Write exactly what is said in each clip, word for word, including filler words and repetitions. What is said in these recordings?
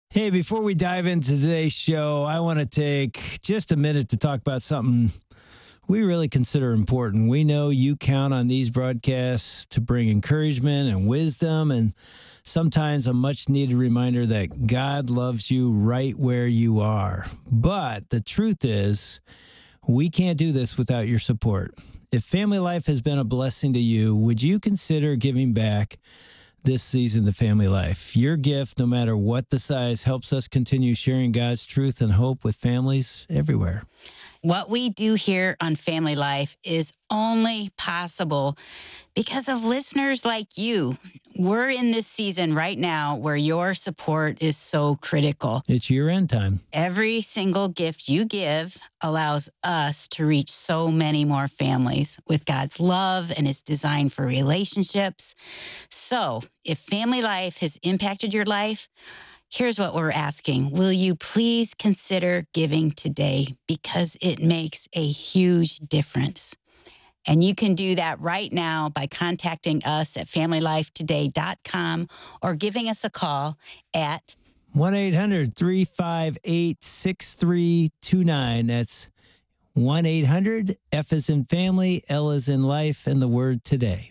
Hey, before we dive into today's show, I want to take just a minute to talk about something we really consider important. We know you count on these broadcasts to bring encouragement and wisdom, and sometimes a much needed reminder that God loves you right where you are. But the truth is, we can't do this without your support. If Family Life has been a blessing to you, would you consider giving back this season to Family Life? Your gift, no matter what the size, helps us continue sharing God's truth and hope with families everywhere. What we do here on Family Life is only possible because of listeners like you. We're in this season right now where your support is so critical. It's year end time. Every single gift you give allows us to reach so many more families with God's love and His design for relationships. So if Family Life has impacted your life, here's what we're asking. Will you please consider giving today, because it makes a huge difference. And you can do that right now by contacting us at family life today dot com or giving us a call at one eight hundred, three five eight, six three two nine. That's one eight hundred, F as in family, L as in life, and the word today.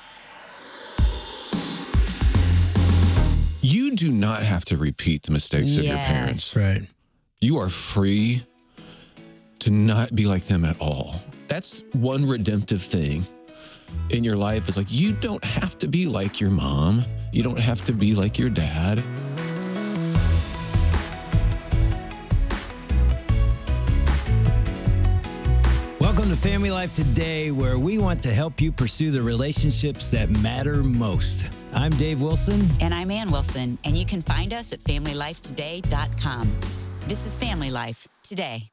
You do not have to repeat the mistakes Yes. of your parents. Right. You are free to not be like them at all. That's one redemptive thing in your life. Is like, you don't have to be like your mom. You don't have to be like your dad. Welcome to Family Life Today, where we want to help you pursue the relationships that matter most. I'm Dave Wilson. And I'm Ann Wilson, and you can find us at family life today dot com. This is Family Life Today.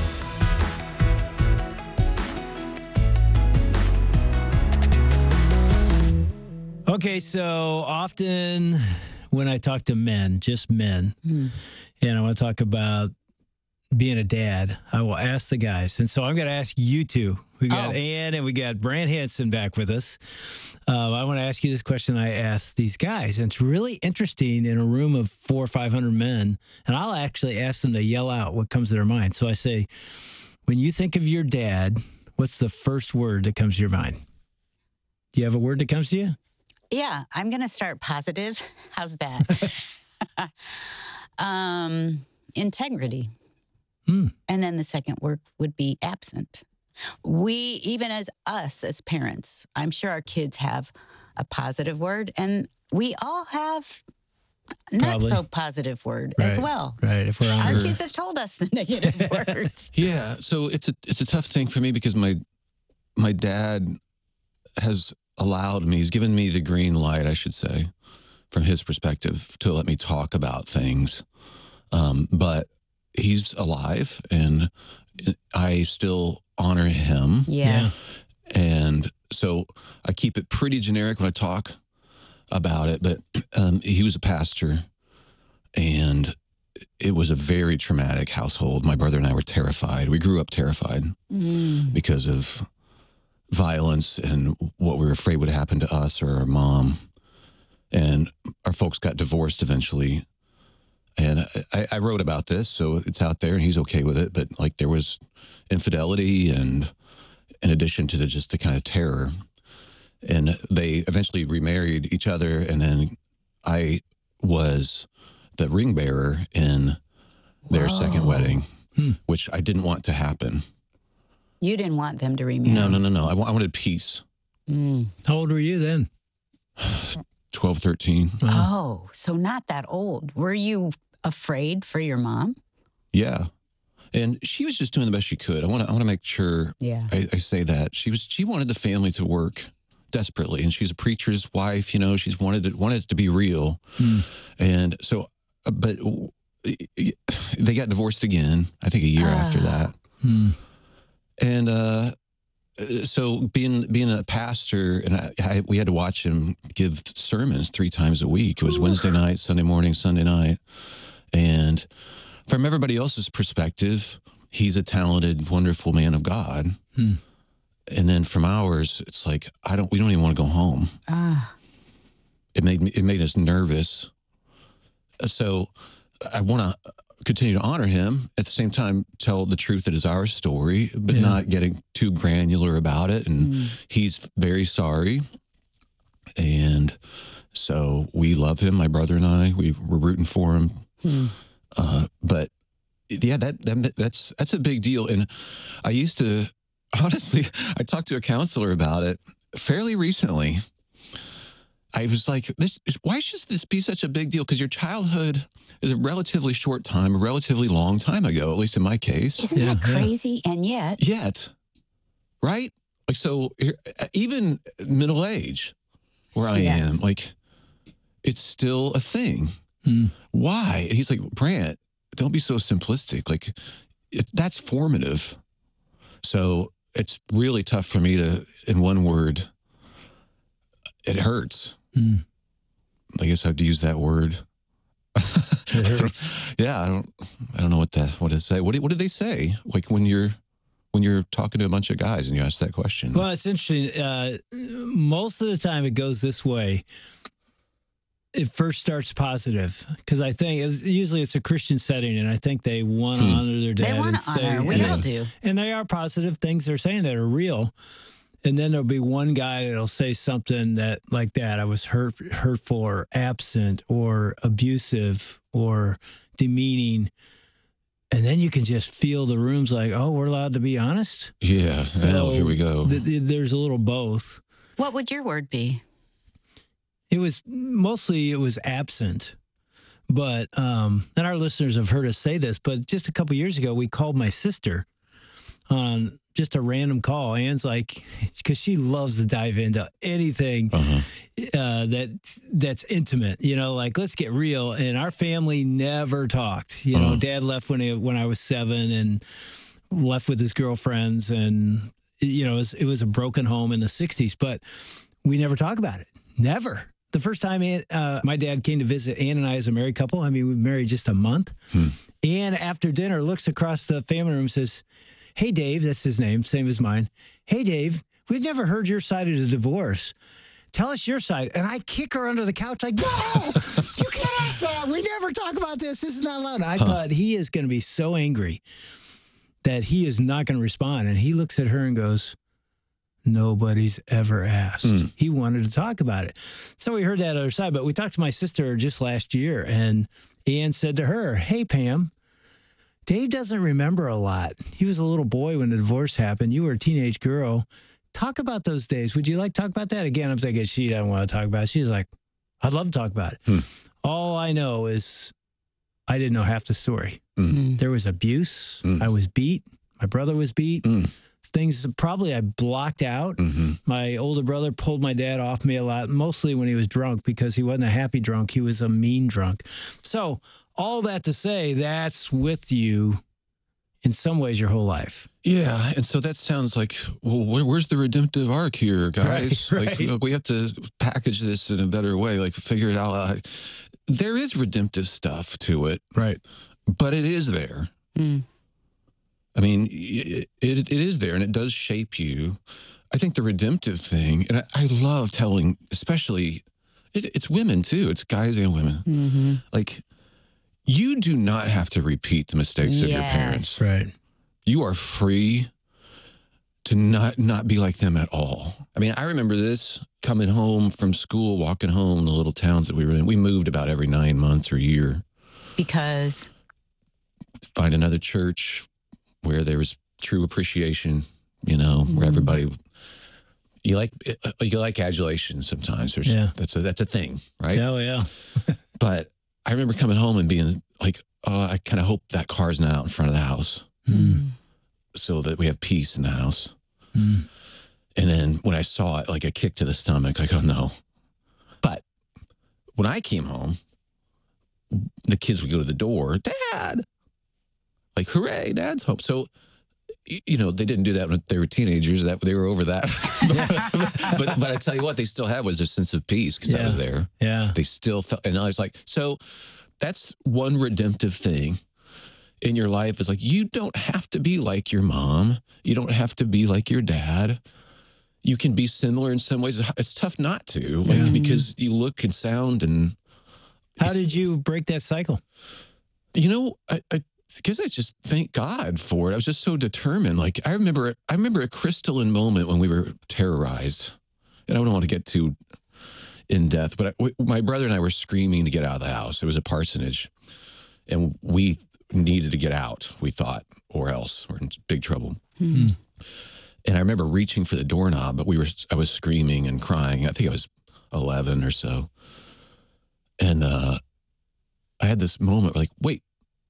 Okay, so often when I talk to men, just men, Hmm. and I want to talk about being a dad, I will ask the guys. And so I'm going to ask you two. We got Oh. Ann and we got Brant Hansen back with us. Uh, I want to ask you this question I asked these guys. And it's really interesting in a room of four or five hundred men. And I'll actually ask them to yell out what comes to their mind. So I say, when you think of your dad, what's the first word that comes to your mind? Do you have a word that comes to you? Yeah, I'm going to start positive. How's that? um, integrity. Hmm. And then the second word would be absent. We, even as us as parents, I'm sure our kids have a positive word, and we all have not Probably. so positive word as Right. well. Right. If we're Our honest. kids have told us the negative words. Yeah. So it's a it's a tough thing for me because my my dad has allowed me, he's given me the green light, I should say, from his perspective, to let me talk about things. Um, but he's alive, and I still honor him. Yes. And so I keep it pretty generic when I talk about it. But um, he was a pastor, and it was a very traumatic household. My brother and I were terrified. We grew up terrified Mm. because of violence and what we were afraid would happen to us or our mom. And our folks got divorced eventually. And I, I wrote about this, so it's out there, and he's okay with it. But like, there was infidelity, and in addition to the just the kind of terror. And they eventually remarried each other, and then I was the ring bearer in their Whoa. second wedding, Hmm. which I didn't want to happen. You didn't want them to remarry. No, no, no, no. I, wa- I wanted peace. Mm. How old were you then? twelve, thirteen. Oh, so not that old. Were you afraid for your mom? Yeah. And she was just doing the best she could. I want to I want to make sure Yeah. I, I say that. She was she wanted the family to work desperately, and she's a preacher's wife, you know, she's wanted it wanted it to be real. Hmm. And so uh, but uh, they got divorced again, I think a year after Ah. that. Hmm. And uh so being being a pastor, and I, I we had to watch him give sermons three times a week. It was Wednesday night, Sunday morning, Sunday night. And from everybody else's perspective, he's a talented, wonderful man of God. Hmm. And then from ours, it's like, I don't, we don't even want to go home. Ah. It made me, it made us nervous. So I want to continue to honor him. At the same time, tell the truth that is our story, but Yeah. not getting too granular about it. And Mm. he's very sorry. And so we love him, my brother and I. We were rooting for him. Hmm. Uh, but yeah, that, that that's that's a big deal. And I used to, honestly, I talked to a counselor about it fairly recently. I was like, this, why should this be such a big deal? Because your childhood is a relatively short time, a relatively long time ago, at least in my case. Isn't Yeah, that yeah. crazy? And yet, Yet, right? Like, so here- even middle age, where I Yeah. am, like, it's still a thing. Mm. Why? And he's like, Brant, don't be so simplistic. Like, it, that's formative. So it's really tough for me to, in one word, it hurts. Mm. I guess I have to use that word. It hurts. Yeah, I don't, I don't know what that, what to say. What did, what did they say? Like when you're, when you're talking to a bunch of guys and you ask that question. Well, it's interesting. Uh, most of the time it goes this way. It first starts positive because I think it's, usually it's a Christian setting, and I think they want to Hmm. honor their dad they want and to say, honor. We Yeah. all do. and they are positive things they're saying that are real. And then there'll be one guy that'll say something that like that. I was hurt, hurtful, or absent, or abusive, or demeaning. And then you can just feel the room's like, oh, we're allowed to be honest. Yeah. oh, here we go. th- th- there's a little both. What would your word be? It was mostly it was absent, but um, and our listeners have heard us say this. But just a couple years ago, we called my sister on just a random call. Anne's like, because she loves to dive into anything Uh-huh. uh, that that's intimate. You know, like let's get real. And our family never talked. You know, Uh-huh. Dad left when he, when I was seven and left with his girlfriends, and you know, it was, it was a broken home in the sixties. But we never talk about it. Never. The first time uh, my dad came to visit Ann and I as a married couple, I mean, we were married just a month. Hmm. Ann, after dinner, looks across the family room and says, hey, Dave, that's his name, same as mine. Hey, Dave, we've never heard your side of the divorce. Tell us your side. And I kick her under the couch like, no, you can't ask that. We never talk about this. This is not allowed. I Huh. thought he is going to be so angry that he is not going to respond. And he looks at her and goes, nobody's ever asked. Hmm. He wanted to talk about it. So we heard that other side, but we talked to my sister just last year, and Ann said to her, hey, Pam, Dave doesn't remember a lot. He was a little boy when the divorce happened. You were a teenage girl. Talk about those days. Would you like to talk about that? Again, I'm thinking she doesn't want to talk about it. She's like, I'd love to talk about it. Hmm. All I know is I didn't know half the story. Mm. There was abuse. Mm. I was beat. My brother was beat. Mm. Things probably I blocked out. Mm-hmm. My older brother pulled my dad off me a lot, mostly when he was drunk, because he wasn't a happy drunk. He was a mean drunk. So all that to say, that's with you in some ways your whole life. Yeah, and so that sounds like, well, where, where's the redemptive arc here, guys? Right, Like, right. look, we have to package this in a better way, like figure it out. Uh, There is redemptive stuff to it, Right. but it is there. Mm. I mean, it, it it is there, and it does shape you. I think the redemptive thing, and I, I love telling, especially, it, it's women too. It's guys and women. Mm-hmm. Like, you do not have to repeat the mistakes of your Yes. parents. Right. You are free to not not be like them at all. I mean, I remember this coming home from school, walking home, the little towns that we were in. We moved about every nine months or year. Because Find another church where there was true appreciation, you know, where Mm. everybody, you like you like adulation sometimes. There's, Yeah. That's a, that's a thing, right? Oh, yeah. But I remember coming home and being like, oh, I kind of hope that car's not out in front of the house Mm. so that we have peace in the house. Mm. And then when I saw it, like a kick to the stomach, like, oh no. But when I came home, the kids would go to the door, Dad, like, hooray, Dad's home. So, y- you know, they didn't do that when they were teenagers. That they were over that. but but I tell you what, they still had was a sense of peace because I Yeah. was there. Yeah. They still felt, and I was like, so that's one redemptive thing in your life is like, you don't have to be like your mom. You don't have to be like your dad. You can be similar in some ways. It's tough not to, like, Yeah. because you look and sound and How did you break that cycle? You know, I, I guess I just thank God for it. I was just so determined. Like I remember, I remember a crystalline moment when we were terrorized, and I don't want to get too in depth, but I, my brother and I were screaming to get out of the house. It was a parsonage, and we needed to get out. We thought, or else we're in big trouble. Mm-hmm. And I remember reaching for the doorknob, but we were, I was screaming and crying. I think I was eleven or so. And uh, I had this moment like, wait,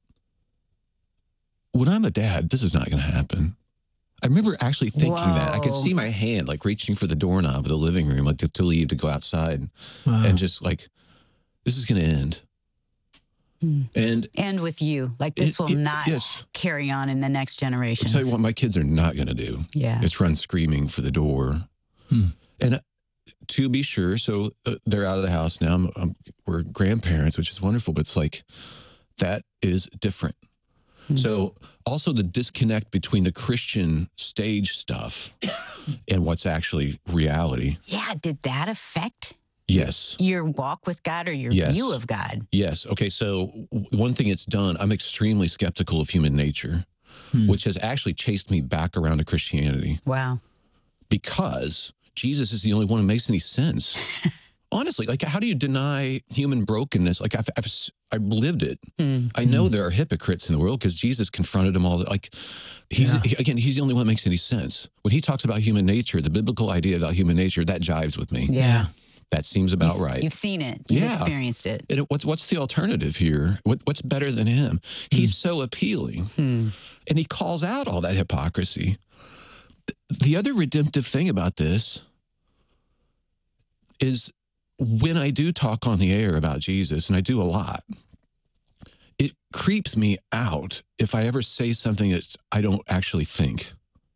when I'm a dad, this is not going to happen. I remember actually thinking Whoa. that. I could see my hand like reaching for the doorknob of the living room, like to, to leave, to go outside. Wow. And just like, this is going to end. Hmm. And and with you, like this it, will it, not yes. carry on in the next generation. I'll tell you what my kids are not going to do. Yeah. It's run screaming for the door. Hmm. And uh, to be sure, so uh, they're out of the house now. I'm, I'm, we're grandparents, which is wonderful, but it's like, that is different. Hmm. So also the disconnect between the Christian stage stuff and what's actually reality. Yeah. Did that affect Yes. your walk with God or your yes. view of God? Yes. Okay. So one thing it's done, I'm extremely skeptical of human nature, hmm. which has actually chased me back around to Christianity. Wow. Because Jesus is the only one who makes any sense. Honestly, like, how do you deny human brokenness? Like, I've, I've, I've lived it. Mm. I know mm. there are hypocrites in the world because Jesus confronted them all. Like, he's, yeah. he, again, he's the only one that makes any sense. When he talks about human nature, the biblical idea about human nature, that jives with me. Yeah. That seems about you've, right. You've seen it. You've yeah. experienced it. And what's, what's the alternative here? What, what's better than him? Mm. He's so appealing. Mm. And he calls out all that hypocrisy. The other redemptive thing about this is when I do talk on the air about Jesus, and I do a lot, it creeps me out if I ever say something that I don't actually think.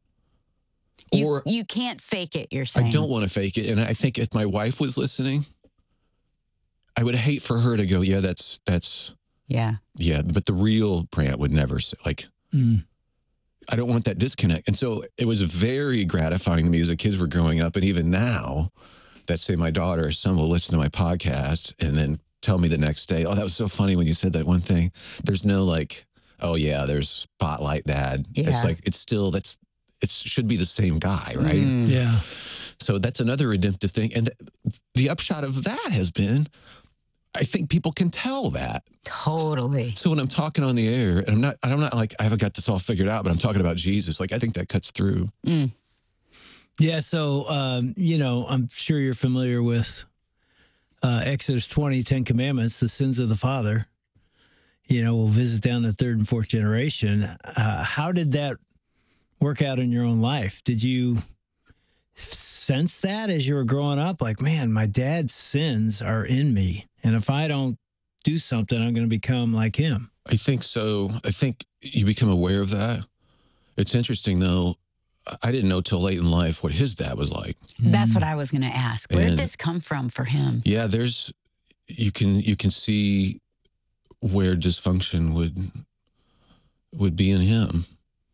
You, or you can't fake it, you're saying. I don't want to fake it. And I think if my wife was listening, I would hate for her to go, yeah, that's, that's, yeah. Yeah. But the real Brant would never say, like, mm. I don't want that disconnect. And so it was very gratifying to me as the kids were growing up. And even now, that say my daughter or son will listen to my podcast and then tell me the next day, oh, that was so funny when you said that one thing. There's no like, oh yeah, there's Spotlight Dad. Yeah. It's like, it's still, that's, it should be the same guy, right? Mm. Yeah. So that's another redemptive thing. And the upshot of that has been, I think people can tell that. Totally. So when I'm talking on the air, and I'm not, I'm not like, I haven't got this all figured out, but I'm talking about Jesus. Like, I think that cuts through. Mm. Yeah, so, um, you know, I'm sure you're familiar with uh, Exodus twenty, Ten Commandments, the sins of the father, you know, will visit down the third and fourth generation. Uh, how did that work out in your own life? Did you sense that as you were growing up? Like, man, my dad's sins are in me, and if I don't do something, I'm going to become like him. I think so. I think you become aware of that. It's interesting, though. I didn't know till late in life what his dad was like. That's what I was going to ask. Where and, did this come from for him? Yeah, there's, you can, you can see where dysfunction would, would be in him.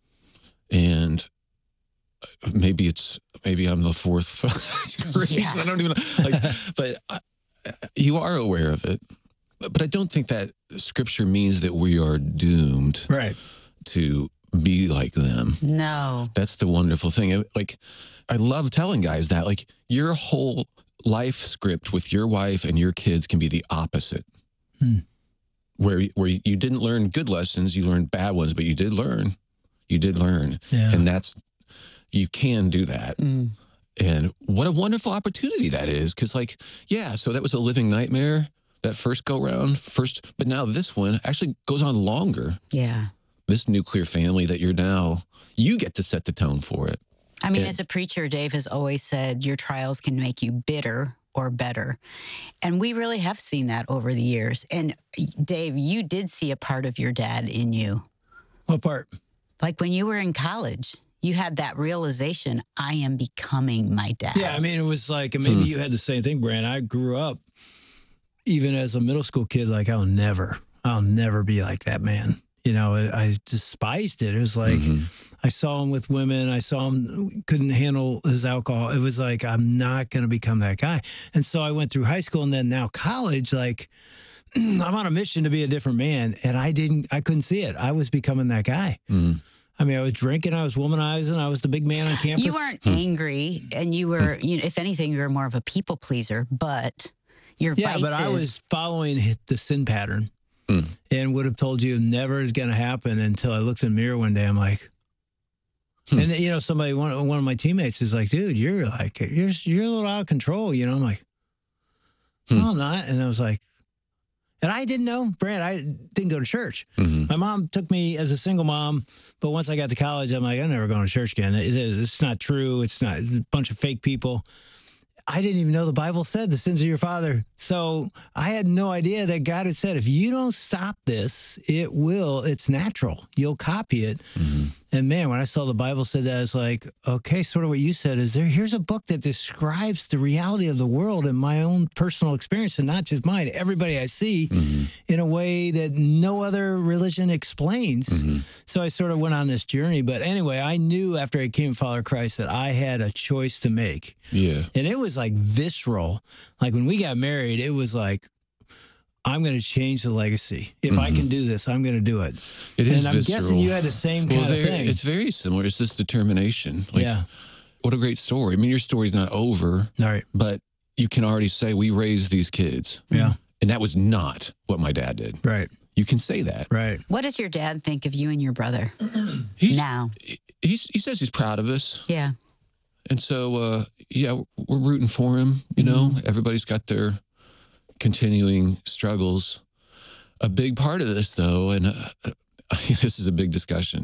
And maybe it's, maybe I'm the fourth generation. Yeah. I don't even know. Like, but I, you are aware of it. But, but I don't think that scripture means that we are doomed right. to be like them. No. That's the wonderful thing. Like, I love telling guys that, like, your whole life script with your wife and your kids can be the opposite. Hmm. Where, where you didn't learn good lessons, you learned bad ones, but you did learn. You did learn. Yeah. And that's, you can do that. Mm. And what a wonderful opportunity that is. Because, like, yeah, so that was a living nightmare, that first go round, first, but now this one actually goes on longer. Yeah. This nuclear family that you're now, you get to set the tone for it. I mean, and, as a preacher, Dave has always said your trials can make you bitter or better. And we really have seen that over the years. And Dave, you did see a part of your dad in you. What part? Like when you were in college, you had that realization, I am becoming my dad. Yeah, I mean, it was like, maybe hmm. you had the same thing, Brant. I grew up, even as a middle school kid, like, I'll never, I'll never be like that man. You know, I despised it. It was like, mm-hmm. I saw him with women. I saw him, couldn't handle his alcohol. It was like, I'm not going to become that guy. And so I went through high school and then now college, like I'm on a mission to be a different man, and I didn't, I couldn't see it. I was becoming that guy. Mm. I mean, I was drinking, I was womanizing, I was the big man on campus. You weren't angry, and you were, you know, if anything, you were more of a people pleaser, but your yeah, vices. but I was following the sin pattern Mm. and would have told you never is going to happen until I looked in the mirror one day. I'm like, Hmm. and you know, somebody, one, one of my teammates is like, dude, you're like, you're, you're a little out of control. You know, I'm like, Hmm. no, I'm not. And I was like, and I didn't know, Brad, I didn't go to church. Mm-hmm. My mom took me as a single mom, but once I got to college, I'm like, I'm never going to church again. It, it's not true. It's not it's a bunch of fake people. I didn't even know the Bible said the sins of your father. So I had no idea that God had said, if you don't stop this, it will, it's natural. You'll copy it. Mm-hmm. And man, when I saw the Bible said that, it's like, okay, sort of what you said is there, here's a book that describes the reality of the world and my own personal experience and not just mine, everybody I see Mm-hmm. in a way that no other religion explains. Mm-hmm. So I sort of went on this journey. But anyway, I knew after I came to follow Christ that I had a choice to make. Yeah. And it was like visceral. Like when we got married, it was like, I'm going to change the legacy. If I Mhm. can do this, I'm going to do it. It is and I'm visceral. guessing you had the same kind well, of very- thing. it's very similar. It's this determination. Like, yeah. what a great story. I mean, your story's not over, All right. but you can already say we raised these kids. Yeah. And that was not what my dad did. Right. You can say that. Right. What does your dad think of you and your brother He's, now? he's, he says he's proud of us. Yeah. And so, uh, yeah, we're rooting for him. You know, Mm-hmm. everybody's got their continuing struggles. A big part of this, though, and uh, this is a big discussion,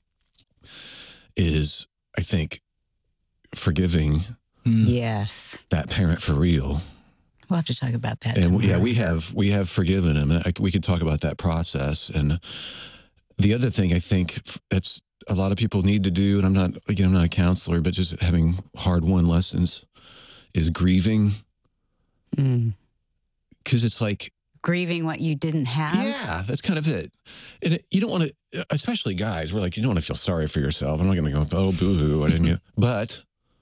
is I think forgiving Mm. Yes. that parent for real. We'll have to talk about that. And yeah, tomorrow. we have we have forgiven him. I, we could talk about that process. And the other thing I think that's a lot of people need to do, and I'm not again I'm not a counselor, but just having hard won lessons is grieving, Mm. because it's like, Grieving what you didn't have. yeah, that's kind of it. And it, you don't want to, especially guys, we're like, you don't want to feel sorry for yourself. I'm not going to go, oh, boo hoo, I didn't get, but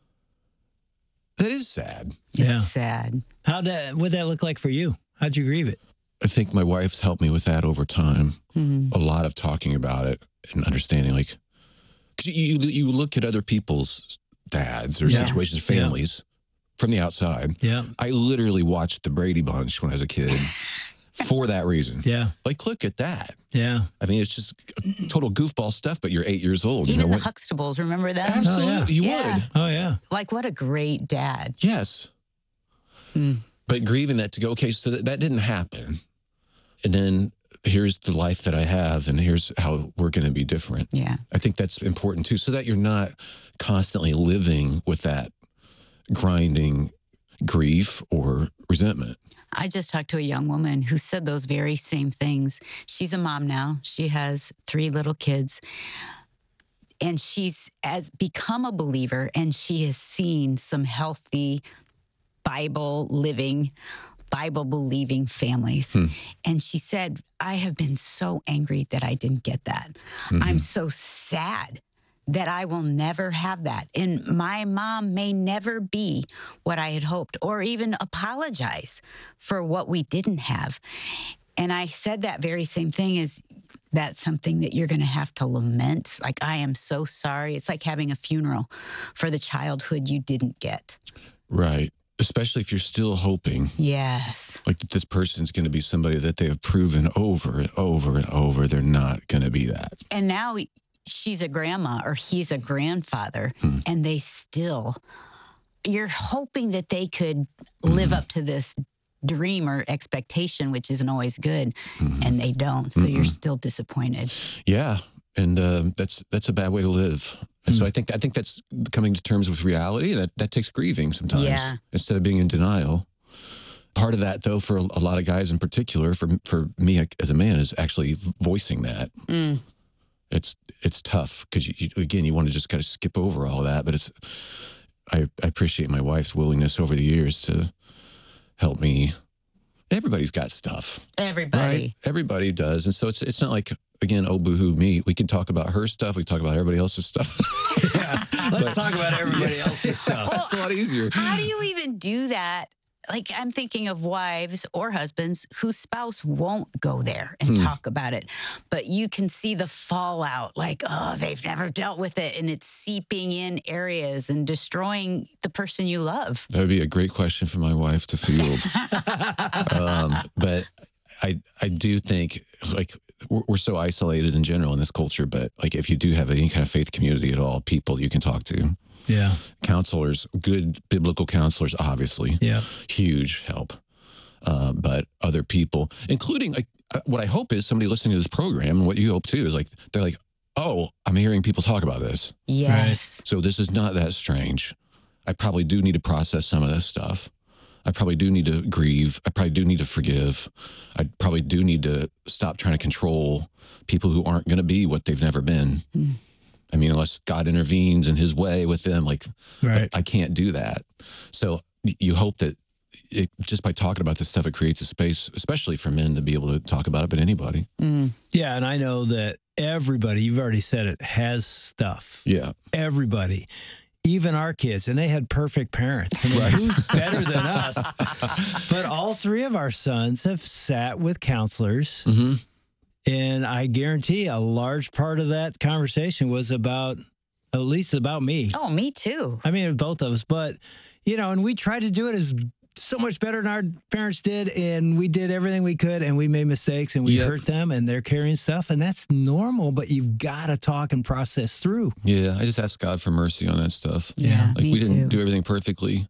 that is sad. It's Yeah. sad. How'd that, what'd that look like for you? How'd you grieve it? I think my wife's helped me with that over time. Mhm. A lot of talking about it and understanding, like, because you, you look at other people's dads or Yeah. situations, families from the outside. Yeah. I literally watched the Brady Bunch when I was a kid for that reason. Yeah. Like, look at that. Yeah. I mean, it's just total goofball stuff, but you're eight years old. Even you know the what? Huxtables, remember that? Absolutely, Oh, yeah. you Yeah. would. Oh, yeah. Like, what a great dad. Yes. Hmm. But grieving that to go, okay, so that, that didn't happen. And then here's the life that I have, and here's how we're going to be different. Yeah. I think that's important too, so that you're not constantly living with that grinding grief or resentment. I just talked to a young woman who said those very same things. She's a mom now. She has three little kids. And she's has become a believer, and she has seen some healthy Bible living, Bible believing families. Hmm. And she said, I have been so angry that I didn't get that. Mm-hmm. I'm so sad that I will never have that. And my mom may never be what I had hoped, or even apologize for what we didn't have. And I said that very same thing is that's something that you're going to have to lament. Like, I am so sorry. It's like having a funeral for the childhood you didn't get. Right. Especially if you're still hoping, Yes. like, that this person's going to be somebody that they have proven over and over and over they're not going to be that. And now she's a grandma or he's a grandfather, Hmm. and they still, you're hoping that they could live up to this dream or expectation, which isn't always good, Mhm. and they don't. So you're Mm-mm. still disappointed. Yeah, and uh, that's that's a bad way to live. And so I think I think that's coming to terms with reality. That that takes grieving sometimes, Yeah. instead of being in denial. Part of that, though, for a, a lot of guys in particular, for for me as a man, is actually voicing that. Mm. It's it's tough because you, you, again, you want to just kind of skip over all that. But it's I, I appreciate my wife's willingness over the years to help me. Everybody's got stuff. Everybody. Right? Everybody does. And so it's it's not like, again, oh, boo-hoo me. We can talk about her stuff. We can talk about everybody else's stuff. Yeah. Let's talk about everybody else's stuff. That's a lot easier. How do you even do that? like I'm thinking of wives or husbands whose spouse won't go there and Hmm. talk about it. But you can see the fallout, like, oh, they've never dealt with it. And it's seeping in areas and destroying the person you love. That would be a great question for my wife to field. um, but I I do think like we're, we're so isolated in general in this culture. But like if you do have any kind of faith community at all, people you can talk to, Yeah. counselors, good biblical counselors, obviously, Yeah. huge help. Uh, but other people, including like uh, what I hope is somebody listening to this program, and what you hope too is like they're like, oh, I'm hearing people talk about this. Yes. So this is not that strange. I probably do need to process some of this stuff. I probably do need to grieve. I probably do need to forgive. I probably do need to stop trying to control people who aren't going to be what they've never been. Mm. I mean, unless God intervenes in his way with them, like, Right. I, I can't do that. So you hope that it, just by talking about this stuff, it creates a space, especially for men to be able to talk about it, but anybody. Mm. Yeah. And I know that everybody, you've already said it, has stuff. Yeah. Everybody. Even our kids, and they had perfect parents. I mean, who's better than us? But all three of our sons have sat with counselors, Mm-hmm. and I guarantee a large part of that conversation was about, at least about me. Oh, me too. I mean, both of us, but, you know, and we tried to do it as so much better than our parents did, and we did everything we could, and we made mistakes, and we Yep. hurt them, and they're carrying stuff, and that's normal, but you've got to talk and process through. Yeah. I just ask God for mercy on that stuff. Yeah. Like me we didn't too. do everything perfectly,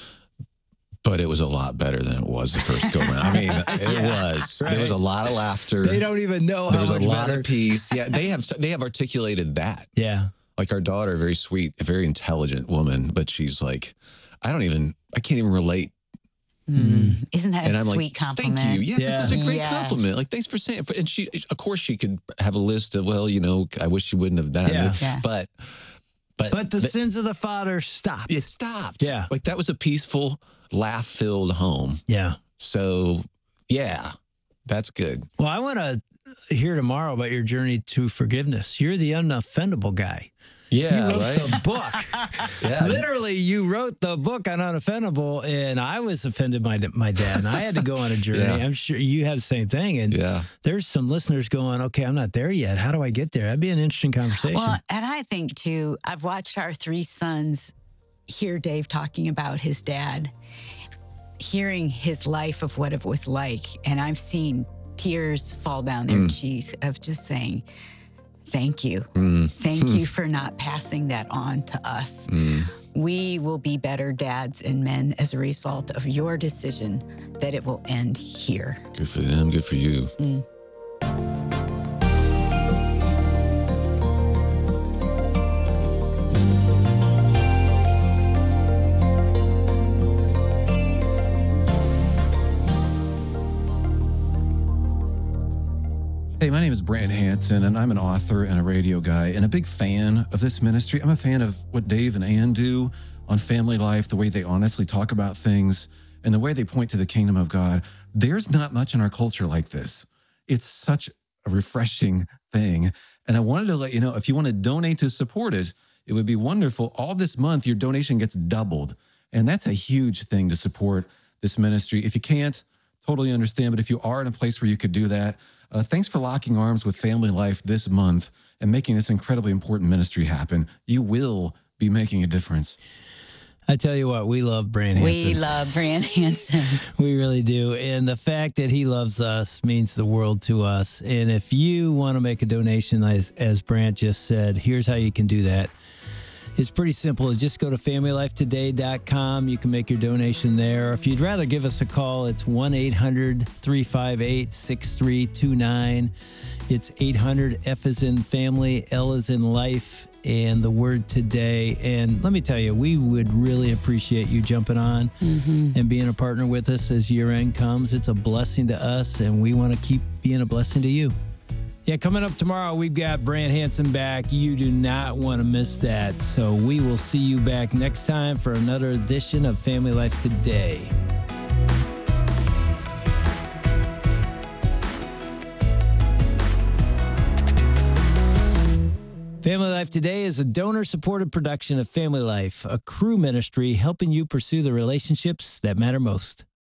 but it was a lot better than it was the first go round. I mean, it Yeah, was. right. There was a lot of laughter. They don't even know there how was a much lot better. of peace. Yeah, they have they have articulated that. Yeah. Like our daughter, very sweet, a very intelligent woman, but she's like, I don't even, I can't even relate. Mm. Isn't that And a I'm sweet like, compliment? thank you. Yes, Yeah. this is a great Yes. compliment. Like, thanks for saying it. And she, of course, she could have a list of, well, you know, I wish you wouldn't have done Yeah. it. Yeah. But, but, But the th- sins of the father stopped. it stopped. Yeah. Like that was a peaceful, laugh filled home. Yeah. So, yeah, that's good. Well, I want to hear tomorrow about your journey to forgiveness. You're the unoffendable guy. Yeah, You wrote right. the book. Yeah. Literally, you wrote the book on unoffendable, and I was offended by my dad, and I had to go on a journey. Yeah. I'm sure you had the same thing. And Yeah. there's some listeners going, okay, I'm not there yet. How do I get there? That'd be an interesting conversation. Well, and I think too, I've watched our three sons hear Dave talking about his dad, hearing his life of what it was like. And I've seen tears fall down their cheeks of just saying, thank you. Mm. Thank you for not passing that on to us. Mm. We will be better dads and men as a result of your decision that it will end here. Good for them. Good for you. Hey, my name is Brant Hansen, and I'm an author and a radio guy and a big fan of this ministry. I'm a fan of what Dave and Ann do on family life, the way they honestly talk about things, and the way they point to the kingdom of God. There's not much in our culture like this. It's such a refreshing thing. And I wanted to let you know, if you want to donate to support it, it would be wonderful. All this month, your donation gets doubled. And that's a huge thing to support this ministry. If you can't, totally understand. But if you are in a place where you could do that, uh, thanks for locking arms with Family Life this month and making this incredibly important ministry happen. You will be making a difference. I tell you what, we love Brand Hansen. We love Brand Hansen. We really do. And the fact that he loves us means the world to us. And if you want to make a donation, as, as Brant just said, here's how you can do that. It's pretty simple. Just go to family life today dot com. You can make your donation there. If you'd rather give us a call, it's one eight hundred, three five eight, six three two nine. It's eight hundred F as in family, L as in life, and the word today. And let me tell you, we would really appreciate you jumping on and being a partner with us as year end comes. It's a blessing to us, and we want to keep being a blessing to you. Yeah, coming up tomorrow, we've got Brant Hansen back. You do not want to miss that. So we will see you back next time for another edition of Family Life Today. Family Life Today is a donor-supported production of Family Life, a crew ministry helping you pursue the relationships that matter most.